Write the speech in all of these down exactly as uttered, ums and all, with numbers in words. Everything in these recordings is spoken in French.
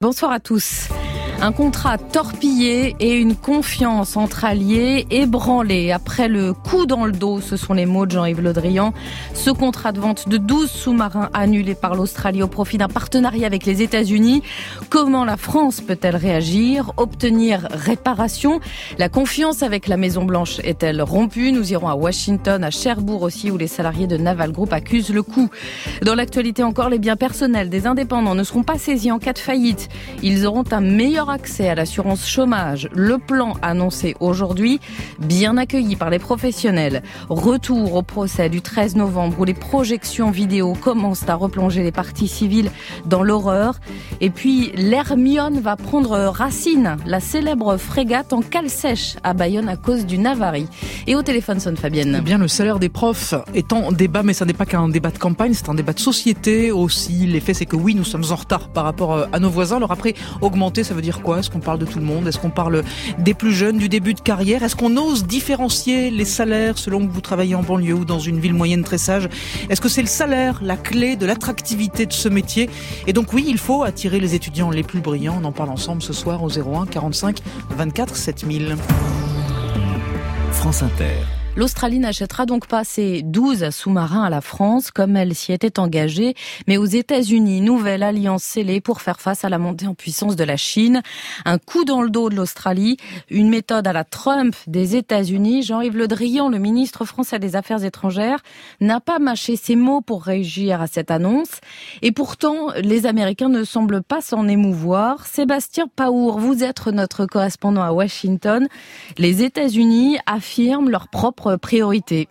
Bonsoir à tous. Un contrat torpillé et une confiance entre alliés ébranlée. Après le coup dans le dos, ce sont les mots de Jean-Yves Le Drian. Ce contrat de vente de douze sous-marins annulé par l'Australie au profit d'un partenariat avec les États-Unis. Comment la France peut-elle réagir, obtenir réparation? La confiance avec la Maison-Blanche est-elle rompue? Nous irons à Washington, à Cherbourg aussi, où les salariés de Naval Group accusent le coup. Dans l'actualité encore, les biens personnels des indépendants ne seront pas saisis en cas de faillite. Ils auront un meilleur accès à l'assurance chômage. Le plan annoncé aujourd'hui, bien accueilli par les professionnels. Retour au procès du treize novembre où les projections vidéo commencent à replonger les parties civiles dans l'horreur. Et puis l'Hermione va prendre racine, la célèbre frégate en cale sèche à Bayonne à cause d'une avarie. Et au téléphone sonne Fabienne. Eh bien, le salaire des profs est en débat, mais ça n'est pas qu'un débat de campagne, c'est un débat de société aussi. L'effet, c'est que oui, nous sommes en retard par rapport à nos voisins. Alors après, augmenter, ça veut dire quoi? Est-ce qu'on parle de tout le monde? Est-ce qu'on parle des plus jeunes, du début de carrière? Est-ce qu'on ose différencier les salaires selon que vous travaillez en banlieue ou dans une ville moyenne très sage? Est-ce que c'est le salaire, la clé de l'attractivité de ce métier? Et donc oui, il faut attirer les étudiants les plus brillants. On en parle ensemble ce soir au zéro un quarante-cinq vingt-quatre sept mille. France Inter. L'Australie n'achètera donc pas ses douze sous-marins à la France comme elle s'y était engagée, mais aux États-Unis, nouvelle alliance scellée pour faire face à la montée en puissance de la Chine. Un coup dans le dos de l'Australie, une méthode à la Trump des États-Unis. Jean-Yves Le Drian, le ministre français des Affaires étrangères, n'a pas mâché ses mots pour réagir à cette annonce. Et pourtant, les Américains ne semblent pas s'en émouvoir. Sébastien Paour, vous êtes notre correspondant à Washington. Les États-Unis affirment leur propre priorité.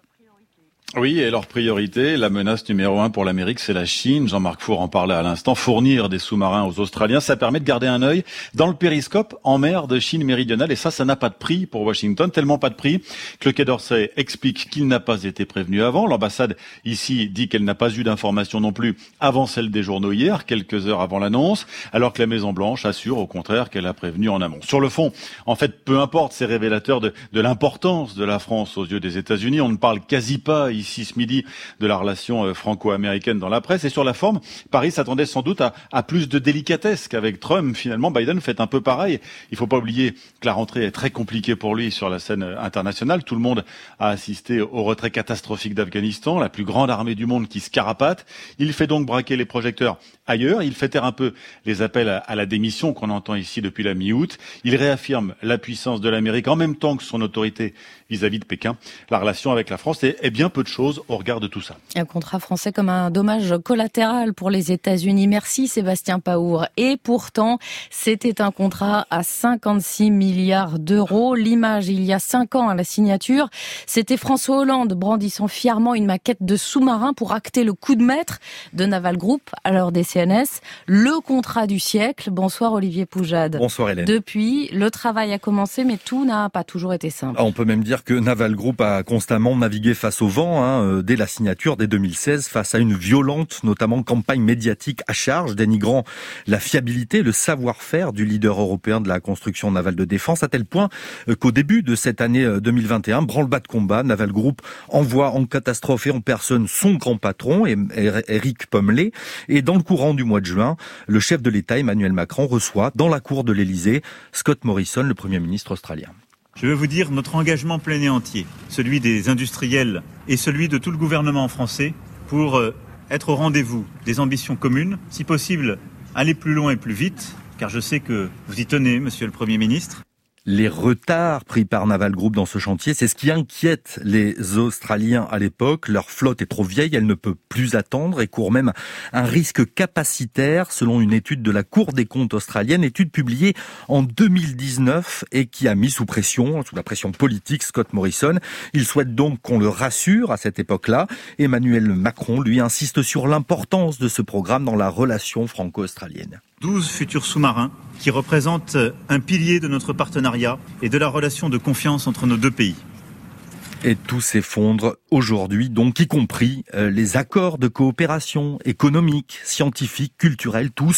Oui, et leur priorité, la menace numéro un pour l'Amérique, c'est la Chine. Jean-Marc Four en parlait à l'instant. Fournir des sous-marins aux Australiens, ça permet de garder un œil dans le périscope en mer de Chine méridionale. Et ça, ça n'a pas de prix pour Washington. Tellement pas de prix que le Quai d'Orsay explique qu'il n'a pas été prévenu avant. L'ambassade ici dit qu'elle n'a pas eu d'informations non plus avant celle des journaux hier, quelques heures avant l'annonce, alors que la Maison-Blanche assure au contraire qu'elle a prévenu en amont. Sur le fond, en fait, peu importe, c'est révélateur de, de l'importance de la France aux yeux des États-Unis. On ne parle quasi pas ici ce midi de la relation franco-américaine dans la presse. Et sur la forme, Paris s'attendait sans doute à, à plus de délicatesse qu'avec Trump. Finalement, Biden fait un peu pareil. Il ne faut pas oublier que la rentrée est très compliquée pour lui sur la scène internationale. Tout le monde a assisté au retrait catastrophique d'Afghanistan, la plus grande armée du monde qui se carapate. Il fait donc braquer les projecteurs ailleurs. Il fait taire un peu les appels à, à la démission qu'on entend ici depuis la mi-août. Il réaffirme la puissance de l'Amérique en même temps que son autorité vis-à-vis de Pékin. La relation avec la France est, est bien peu de choses au regard de tout ça. Un contrat français comme un dommage collatéral pour les États-Unis. Merci Sébastien Paour. Et pourtant, c'était un contrat à cinquante-six milliards d'euros. L'image, il y a cinq ans à la signature, c'était François Hollande brandissant fièrement une maquette de sous-marin pour acter le coup de maître de Naval Group, alors des C N S. Le contrat du siècle. Bonsoir Olivier Poujade. Bonsoir Hélène. Depuis, le travail a commencé, mais tout n'a pas toujours été simple. On peut même dire que Naval Group a constamment navigué face au vent, hein, dès la signature, dès deux mille seize, face à une violente, notamment campagne médiatique à charge, dénigrant la fiabilité, le savoir-faire du leader européen de la construction navale de défense, à tel point qu'au début de cette année deux mille vingt et un, branle-bas de combat, Naval Group envoie en catastrophe et en personne son grand patron, Éric Pommelet, et dans le courant du mois de juin, le chef de l'État, Emmanuel Macron, reçoit dans la cour de l'Élysée Scott Morrison, le Premier ministre australien. Je veux vous dire notre engagement plein et entier, celui des industriels et celui de tout le gouvernement français pour être au rendez-vous des ambitions communes, si possible aller plus loin et plus vite, car je sais que vous y tenez, monsieur le Premier ministre. Les retards pris par Naval Group dans ce chantier, c'est ce qui inquiète les Australiens à l'époque. Leur flotte est trop vieille, elle ne peut plus attendre et court même un risque capacitaire selon une étude de la Cour des comptes australienne, étude publiée en deux mille dix-neuf et qui a mis sous pression, sous la pression politique, Scott Morrison. Il souhaite donc qu'on le rassure à cette époque-là. Emmanuel Macron, lui, insiste sur l'importance de ce programme dans la relation franco-australienne. douze futurs sous-marins qui représentent un pilier de notre partenariat et de la relation de confiance entre nos deux pays. Et tout s'effondre aujourd'hui, donc y compris euh, les accords de coopération économique, scientifique, culturelle, tous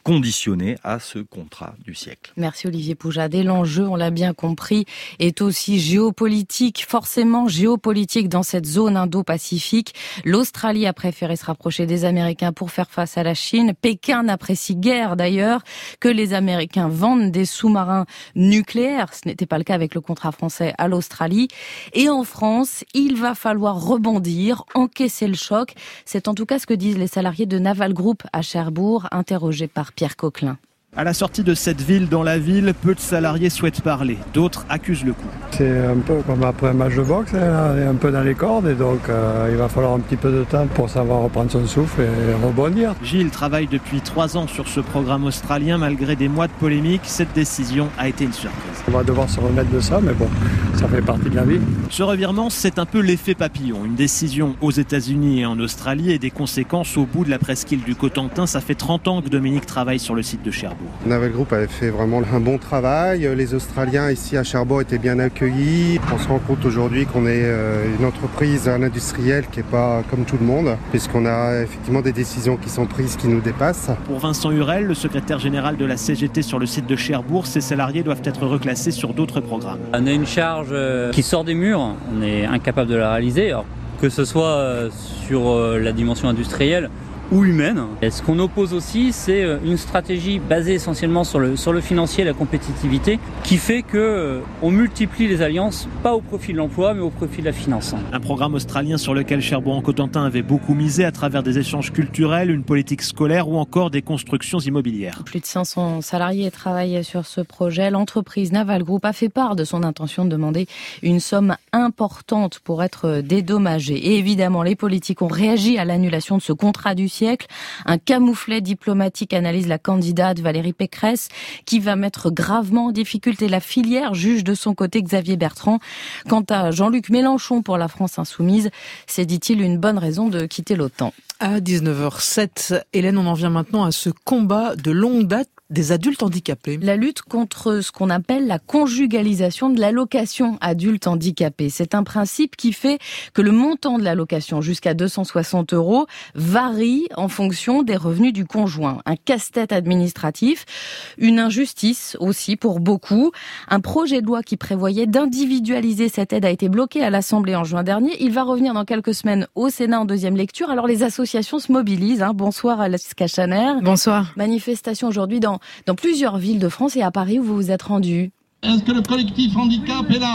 conditionnés à ce contrat du siècle. Merci Olivier Poujade. Et l'enjeu, on l'a bien compris, est aussi géopolitique, forcément géopolitique dans cette zone Indo-Pacifique. L'Australie a préféré se rapprocher des Américains pour faire face à la Chine. Pékin n'apprécie guère d'ailleurs que les Américains vendent des sous-marins nucléaires. Ce n'était pas le cas avec le contrat français à l'Australie. Et en France, il va falloir rebondir, encaisser le choc. C'est en tout cas ce que disent les salariés de Naval Group à Cherbourg, interrogés par Pierre Coquelin. À la sortie de cette ville, dans la ville, peu de salariés souhaitent parler. D'autres accusent le coup. C'est un peu comme après un match de boxe, hein, un peu dans les cordes, et donc euh, il va falloir un petit peu de temps pour savoir reprendre son souffle et rebondir. Gilles travaille depuis trois ans sur ce programme australien. Malgré des mois de polémique, cette décision a été une surprise. On va devoir se remettre de ça, mais bon, ça fait partie de la vie. Ce revirement, c'est un peu l'effet papillon. Une décision aux États-Unis et en Australie et des conséquences au bout de la presqu'île du Cotentin. Ça fait trente ans que Dominique travaille sur le site de Cherbourg. Naval Group avait fait vraiment un bon travail. Les Australiens ici à Cherbourg étaient bien accueillis. On se rend compte aujourd'hui qu'on est une entreprise, un industriel qui n'est pas comme tout le monde, puisqu'on a effectivement des décisions qui sont prises qui nous dépassent. Pour Vincent Hurel, le secrétaire général de la C G T sur le site de Cherbourg, ces salariés doivent être reclassés sur d'autres programmes. On a une charge qui sort des murs, on est incapable de la réaliser, alors que ce soit sur la dimension industrielle ou humaine. Et ce qu'on oppose aussi, c'est une stratégie basée essentiellement sur le, sur le financier et la compétitivité, qui fait que euh, on multiplie les alliances, pas au profit de l'emploi, mais au profit de la finance. Un programme australien sur lequel Cherbourg-en-Cotentin avait beaucoup misé à travers des échanges culturels, une politique scolaire ou encore des constructions immobilières. Plus de cinq cents salariés travaillent sur ce projet. L'entreprise Naval Group a fait part de son intention de demander une somme importante pour être dédommagée. Et évidemment, les politiques ont réagi à l'annulation de ce contrat du siècle. Un camouflet diplomatique, analyse la candidate Valérie Pécresse, qui va mettre gravement en difficulté la filière, juge de son côté Xavier Bertrand. Quant à Jean-Luc Mélenchon pour la France insoumise, c'est, dit-il, une bonne raison de quitter l'OTAN. À dix-neuf heures sept, Hélène, on en vient maintenant à ce combat de longue date des adultes handicapés. La lutte contre ce qu'on appelle la conjugalisation de l'allocation adulte handicapé. C'est un principe qui fait que le montant de l'allocation, jusqu'à deux cent soixante euros, varie en fonction des revenus du conjoint. Un casse-tête administratif, une injustice aussi pour beaucoup. Un projet de loi qui prévoyait d'individualiser cette aide a été bloqué à l'Assemblée en juin dernier. Il va revenir dans quelques semaines au Sénat en deuxième lecture. Alors les associations se mobilisent. Hein. Bonsoir Alice Cachaner. Bonsoir. Manifestation aujourd'hui dans dans plusieurs villes de France et à Paris où vous vous êtes rendu. Est-ce que le collectif handicap est là ?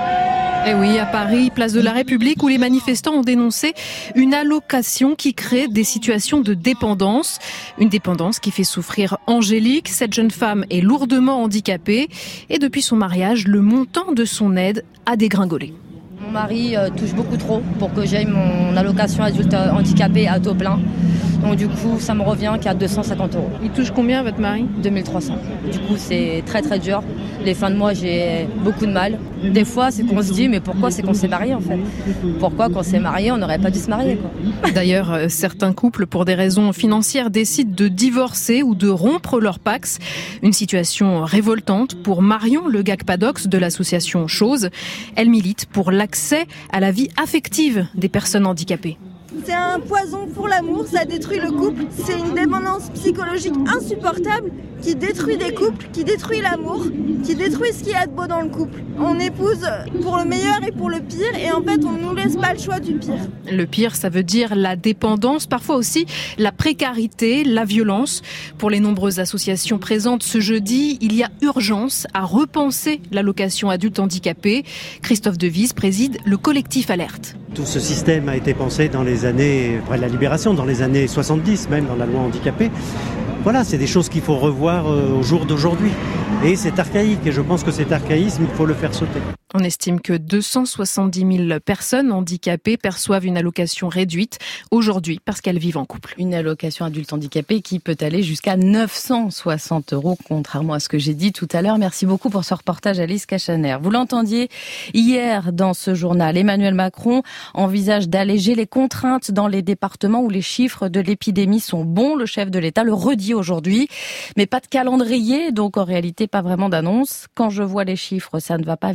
Eh oui, à Paris, place de la République, où les manifestants ont dénoncé une allocation qui crée des situations de dépendance. Une dépendance qui fait souffrir Angélique. Cette jeune femme est lourdement handicapée et depuis son mariage, le montant de son aide a dégringolé. Mon mari euh, touche beaucoup trop pour que j'aille mon allocation adulte handicapé à taux plein. Donc du coup, ça me revient qu'à deux cent cinquante euros. Il touche combien votre mari ? deux mille trois cents. Du coup, c'est très très dur. Les fins de mois, j'ai beaucoup de mal. Des fois, c'est qu'on se dit, mais pourquoi c'est qu'on s'est marié en fait ? Pourquoi quand on s'est marié, on n'aurait pas dû se marier quoi ? D'ailleurs, certains couples, pour des raisons financières, décident de divorcer ou de rompre leur Pacs. Une situation révoltante pour Marion Le Gac-Padox de l'association Chose. Elle milite pour l'accès à la vie affective des personnes handicapées. C'est un poison pour l'amour, ça détruit le couple. C'est une dépendance psychologique insupportable qui détruit des couples, qui détruit l'amour, qui détruit ce qu'il y a de beau dans le couple. On épouse pour le meilleur et pour le pire et en fait on ne nous laisse pas le choix du pire. Le pire, ça veut dire la dépendance, parfois aussi la précarité, la violence. Pour les nombreuses associations présentes ce jeudi, il y a urgence à repenser l'allocation adulte handicapé. Christophe Devise préside le collectif Alerte. Tout ce système a été pensé dans les années, après la libération, dans les années soixante-dix, même dans la loi handicapée. Voilà, c'est des choses qu'il faut revoir au jour d'aujourd'hui. Et c'est archaïque, et je pense que cet archaïsme, il faut le faire sauter. On estime que deux cent soixante-dix mille personnes handicapées perçoivent une allocation réduite aujourd'hui parce qu'elles vivent en couple. Une allocation adulte handicapé qui peut aller jusqu'à neuf cent soixante euros, contrairement à ce que j'ai dit tout à l'heure. Merci beaucoup pour ce reportage, Alice Cachaner. Vous l'entendiez hier dans ce journal, Emmanuel Macron envisage d'alléger les contraintes dans les départements où les chiffres de l'épidémie sont bons. Le chef de l'État le redit aujourd'hui, mais pas de calendrier, donc en réalité pas vraiment d'annonce. Quand je vois les chiffres, ça ne va pas venir si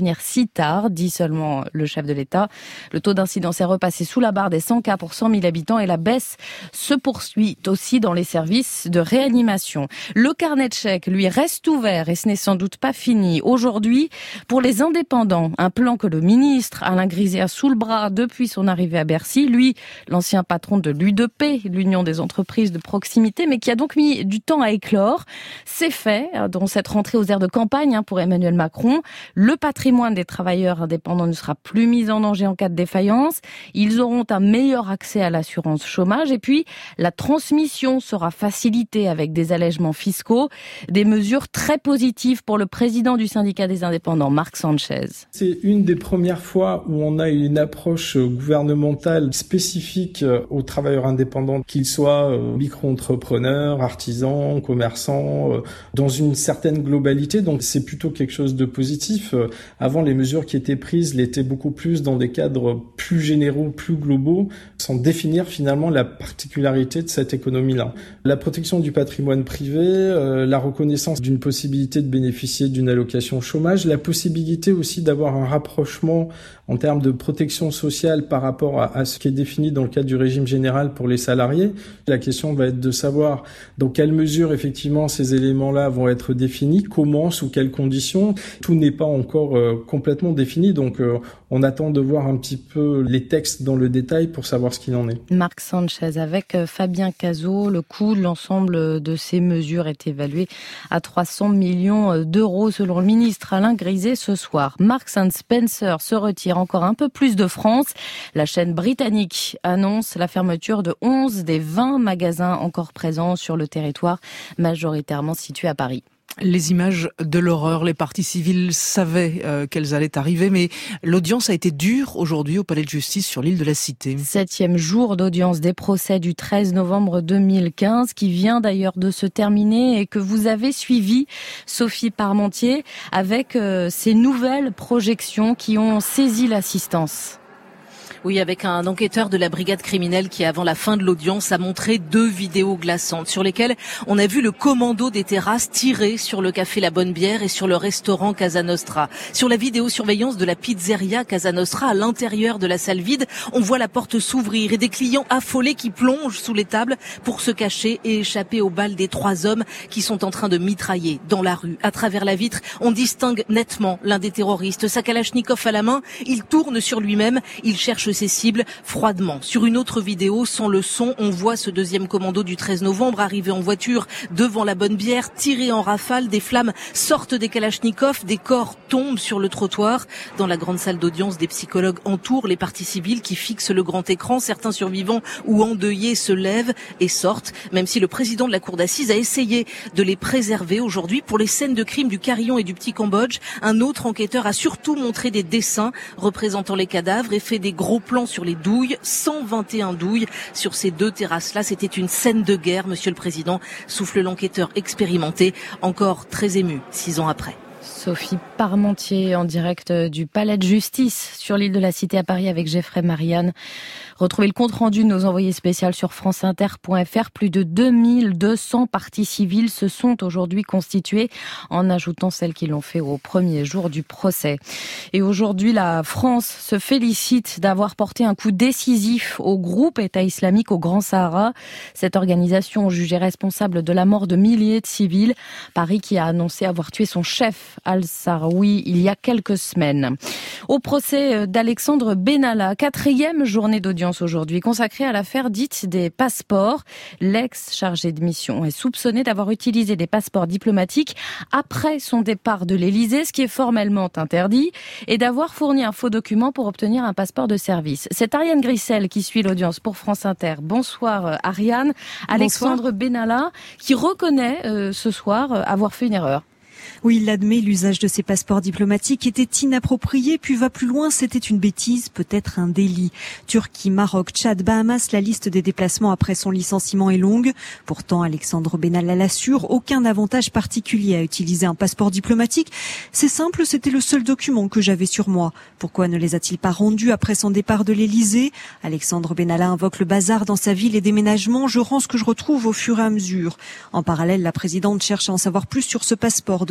tard, dit seulement le chef de l'État. Le taux d'incidence est repassé sous la barre des cent cas pour cent mille habitants et la baisse se poursuit aussi dans les services de réanimation. Le carnet de chèques, lui, reste ouvert et ce n'est sans doute pas fini. Aujourd'hui, pour les indépendants, un plan que le ministre Alain Griset a sous le bras depuis son arrivée à Bercy. Lui, l'ancien patron de l'U deux P, l'Union des entreprises de proximité, mais qui a donc mis du temps à éclore. C'est fait, dans cette rentrée aux aires de campagne pour Emmanuel Macron. Le patrimoine des travailleurs indépendants ne sera plus mis en danger en cas de défaillance. Ils auront un meilleur accès à l'assurance chômage et puis la transmission sera facilitée avec des allègements fiscaux, des mesures très positives pour le président du syndicat des indépendants, Marc Sanchez. C'est une des premières fois où on a une approche gouvernementale spécifique aux travailleurs indépendants, qu'ils soient micro-entrepreneurs, artisans, commerçants, dans une certaine globalité. Donc c'est plutôt quelque chose de positif. Avant, les mesures qui étaient prises l'étaient beaucoup plus dans des cadres plus généraux, plus globaux, sans définir finalement la particularité de cette économie-là. La protection du patrimoine privé, euh, la reconnaissance d'une possibilité de bénéficier d'une allocation chômage, la possibilité aussi d'avoir un rapprochement en termes de protection sociale par rapport à, à ce qui est défini dans le cadre du régime général pour les salariés. La question va être de savoir dans quelle mesure effectivement ces éléments-là vont être définis, comment, sous quelles conditions. Tout n'est pas encore euh, complètement défini, donc euh, on attend de voir un petit peu les textes dans le détail pour savoir ce qu'il en est. Marc Sanchez avec Fabien Cazot, le coût de l'ensemble de ces mesures est évalué à trois cents millions d'euros selon le ministre Alain Griset ce soir. Marks and Spencer se retire encore un peu plus de France. La chaîne britannique annonce la fermeture de onze des vingt magasins encore présents sur le territoire, majoritairement situés à Paris. Les images de l'horreur, les parties civiles savaient euh, qu'elles allaient arriver, mais l'audience a été dure aujourd'hui au Palais de Justice sur l'île de la Cité. Septième jour d'audience des procès du treize novembre deux mille quinze, qui vient d'ailleurs de se terminer et que vous avez suivi, Sophie Parmentier, avec euh, ces nouvelles projections qui ont saisi l'assistance. Oui, avec un enquêteur de la brigade criminelle qui, avant la fin de l'audience, a montré deux vidéos glaçantes sur lesquelles on a vu le commando des terrasses tirer sur le café La Bonne Bière et sur le restaurant Casa Nostra. Sur la vidéosurveillance de la pizzeria Casa Nostra, à l'intérieur de la salle vide, on voit la porte s'ouvrir et des clients affolés qui plongent sous les tables pour se cacher et échapper aux balles des trois hommes qui sont en train de mitrailler dans la rue. À travers la vitre, on distingue nettement l'un des terroristes. Sa kalachnikov à la main, il tourne sur lui-même, il cherche ses cibles froidement. Sur une autre vidéo, sans le son, on voit ce deuxième commando du treize novembre arriver en voiture devant La Bonne Bière, tirer en rafale, des flammes sortent des kalachnikovs, des corps tombent sur le trottoir. Dans la grande salle d'audience, des psychologues entourent les parties civiles qui fixent le grand écran. Certains survivants ou endeuillés se lèvent et sortent, même si le président de la cour d'assises a essayé de les préserver aujourd'hui. Pour les scènes de crime du Carillon et du Petit Cambodge, un autre enquêteur a surtout montré des dessins représentant les cadavres et fait des gros plans sur les douilles, cent vingt et un douilles sur ces deux terrasses-là. C'était une scène de guerre, monsieur le président, souffle l'enquêteur expérimenté, encore très ému, six ans après. Sophie Parmentier en direct du Palais de Justice sur l'île de la Cité à Paris avec Geoffrey Marianne. Retrouvez le compte-rendu de nos envoyés spéciaux sur franceinter point f r. Plus de deux mille deux cents parties civiles se sont aujourd'hui constituées, en ajoutant celles qui l'ont fait au premier jour du procès. Et aujourd'hui, la France se félicite d'avoir porté un coup décisif au groupe État islamique au Grand Sahara. Cette organisation jugée responsable de la mort de milliers de civils. Paris qui a annoncé avoir tué son chef, Al-Sarawi, il y a quelques semaines. Au procès d'Alexandre Benalla, quatrième journée d'audience aujourd'hui, consacrée à l'affaire dite des passeports. L'ex-chargé de mission est soupçonné d'avoir utilisé des passeports diplomatiques après son départ de l'Élysée, ce qui est formellement interdit, et d'avoir fourni un faux document pour obtenir un passeport de service. C'est Ariane Grissel qui suit l'audience pour France Inter. Bonsoir Ariane. Alexandre Benalla qui reconnaît euh, ce soir euh, avoir fait une erreur. Oui, il admet l'usage de ces passeports diplomatiques était inapproprié, puis va plus loin, c'était une bêtise, peut-être un délit. Turquie, Maroc, Tchad, Bahamas, la liste des déplacements après son licenciement est longue. Pourtant, Alexandre Benalla l'assure, aucun avantage particulier à utiliser un passeport diplomatique. C'est simple, c'était le seul document que j'avais sur moi. Pourquoi ne les a-t-il pas rendus après son départ de l'Élysée? Alexandre Benalla invoque le bazar dans sa ville et déménagement. Je rends ce que je retrouve au fur et à mesure. En parallèle, la présidente cherche à en savoir plus sur ce passeport de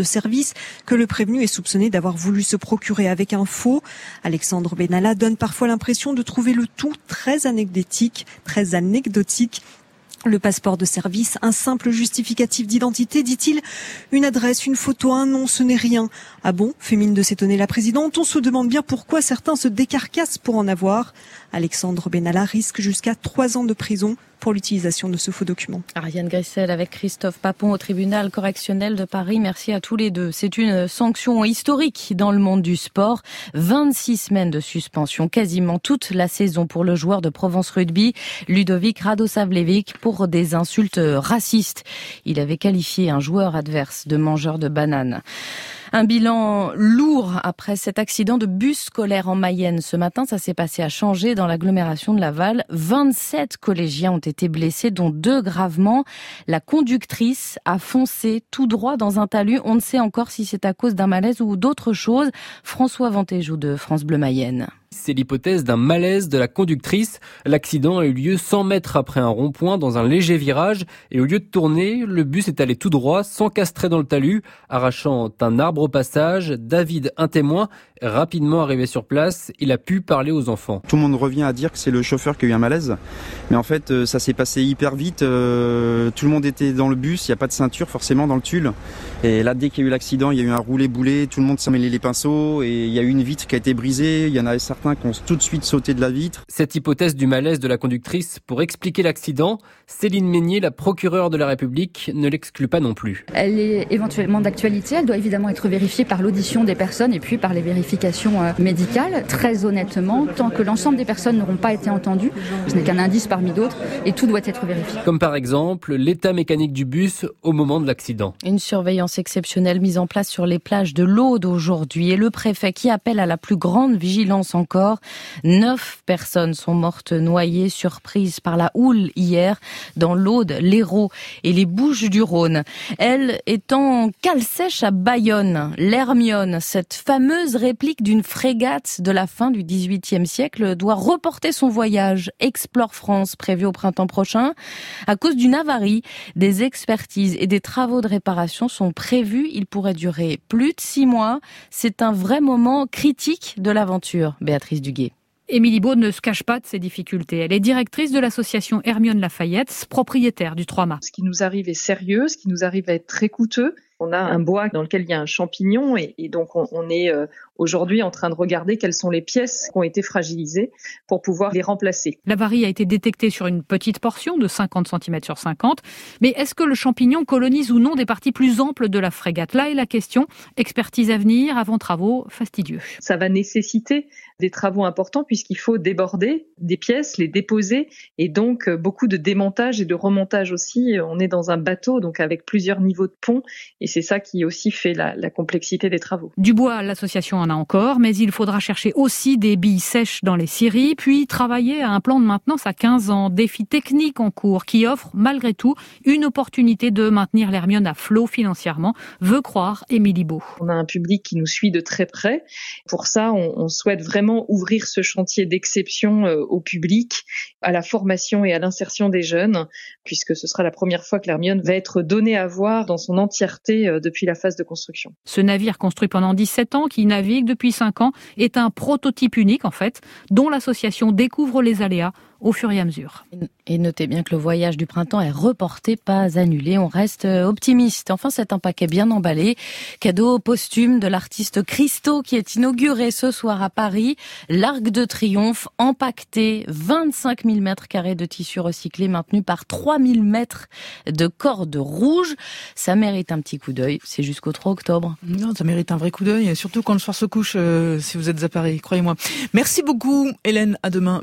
service que le prévenu est soupçonné d'avoir voulu se procurer avec un faux. Alexandre Benalla donne parfois l'impression de trouver le tout très anecdotique, très anecdotique. Le passeport de service, un simple justificatif d'identité, dit-il, une adresse, une photo, un nom, ce n'est rien. Ah bon, fait mine de s'étonner la présidente, on se demande bien pourquoi certains se décarcassent pour en avoir. Alexandre Benalla risque jusqu'à trois ans de prison pour l'utilisation de ce faux document. Ariane Grissel avec Christophe Papon au tribunal correctionnel de Paris. Merci à tous les deux. C'est une sanction historique dans le monde du sport. vingt-six semaines de suspension, quasiment toute la saison pour le joueur de Provence Rugby, Ludovic Radosavljevic, pour des insultes racistes. Il avait qualifié un joueur adverse de mangeur de bananes. Un bilan lourd après cet accident de bus scolaire en Mayenne. Ce matin, ça s'est passé à Changé, dans l'agglomération de Laval. vingt-sept collégiens ont été blessés, dont deux gravement. La conductrice a foncé tout droit dans un talus. On ne sait encore si c'est à cause d'un malaise ou d'autre chose. François Ventéjou de France Bleu Mayenne. C'est l'hypothèse d'un malaise de la conductrice. L'accident a eu lieu cent mètres après un rond-point dans un léger virage et au lieu de tourner, le bus est allé tout droit, s'encastrer dans le talus, arrachant un arbre au passage. David, un témoin, rapidement arrivé sur place, il a pu parler aux enfants. Tout le monde revient à dire que c'est le chauffeur qui a eu un malaise, mais en fait ça s'est passé hyper vite, euh, tout le monde était dans le bus, il n'y a pas de ceinture forcément dans le tulle, et là dès qu'il y a eu l'accident, il y a eu un roulé-boulé, tout le monde s'est mêlé les pinceaux, et il y a eu une vitre qui a été brisée, il y en avait certains qui ont tout de suite sauté de la vitre. Cette hypothèse du malaise de la conductrice pour expliquer l'accident, Céline Meignier, la procureure de la République, ne l'exclut pas non plus. Elle est éventuellement d'actualité, elle doit évidemment être vérifiée par l'audition des personnes et puis par les vérifications médicales. Très honnêtement, tant que l'ensemble des personnes n'auront pas été entendues, ce n'est qu'un indice parmi d'autres et tout doit être vérifié. Comme par exemple l'état mécanique du bus au moment de l'accident. Une surveillance exceptionnelle mise en place sur les plages de l'Aude aujourd'hui et le préfet qui appelle à la plus grande vigilance encore. Neuf personnes sont mortes noyées, surprises par la houle hier dans l'Aude, l'Hérault et les Bouches-du-Rhône. Elle est en cale sèche à Bayonne. L'Hermione, cette fameuse réplique d'une frégate de la fin du dix-huitième siècle, doit reporter son voyage Explore France prévu au printemps prochain. À cause d'une avarie, des expertises et des travaux de réparation sont prévus. Ils pourraient durer plus de six mois. C'est un vrai moment critique de l'aventure. Béatrice Duguay. Émilie Baud ne se cache pas de ses difficultés. Elle est directrice de l'association Hermione Lafayette, propriétaire du Trois-Mâts. Ce qui nous arrive est sérieux, ce qui nous arrive est très coûteux. On a un bois dans lequel il y a un champignon et, et donc on, on est euh, aujourd'hui en train de regarder quelles sont les pièces qui ont été fragilisées pour pouvoir les remplacer. L'avarie a été détectée sur une petite portion de cinquante centimètres sur cinquante, mais est-ce que le champignon colonise ou non des parties plus amples de la frégate? Là est la question. Expertise à venir avant travaux fastidieux. Ça va nécessiter des travaux importants puisqu'il faut déborder des pièces, les déposer et donc beaucoup de démontage et de remontage aussi. On est dans un bateau donc avec plusieurs niveaux de pont et c'est ça qui aussi fait la, la complexité des travaux. Du bois, l'association en a encore, mais il faudra chercher aussi des billes sèches dans les scieries, puis travailler à un plan de maintenance à quinze ans. Défi technique en cours qui offre malgré tout une opportunité de maintenir l'Hermione à flot financièrement, veut croire Émilie Baud. On a un public qui nous suit de très près. Pour ça, on, on souhaite vraiment ouvrir ce chantier d'exception euh, au public, à la formation et à l'insertion des jeunes, puisque ce sera la première fois que l'Hermione va être donnée à voir dans son entièreté depuis la phase de construction. Ce navire construit pendant dix-sept ans, qui navigue depuis cinq ans, est un prototype unique en fait, dont l'association découvre les aléas au fur et à mesure. Et notez bien que le voyage du printemps est reporté, pas annulé. On reste optimiste. Enfin, c'est un paquet bien emballé. Cadeau posthume de l'artiste Christo qui est inauguré ce soir à Paris. L'Arc de Triomphe empaqueté, vingt-cinq mille mètres carrés de tissu recyclé maintenu par trois mille mètres de corde rouge. Ça mérite un petit coup d'œil. C'est jusqu'au trois octobre. Non, ça mérite un vrai coup d'œil, surtout quand le soir se couche, euh, si vous êtes à Paris, croyez-moi. Merci beaucoup, Hélène. À demain.